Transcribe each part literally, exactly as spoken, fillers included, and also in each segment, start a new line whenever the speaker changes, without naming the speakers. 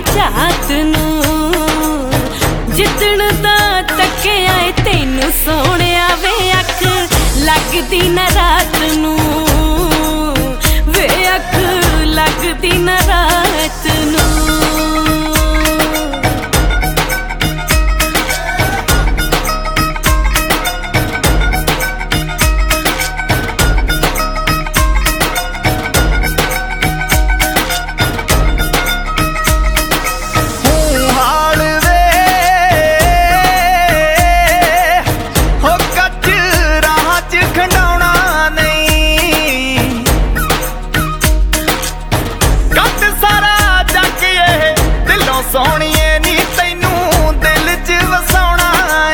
झात नू जिदण दा तकिया ए तैनू सोहणिया वे अख लगदी न रात नू वे अख लगदी न रात नू।
सोहणिए नी तैनू दिल च वसाउणा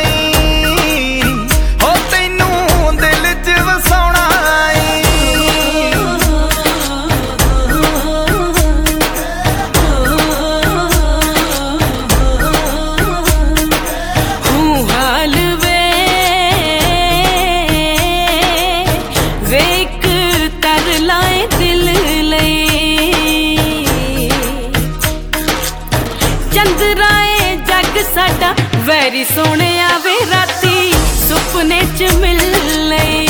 हो तैनू दिल च वसाउणा
हूँ हाल वे वेक तर लाए दिल चंद्राए जग साडा वैरी सोहणिया वे राती सुपने च मिल लए।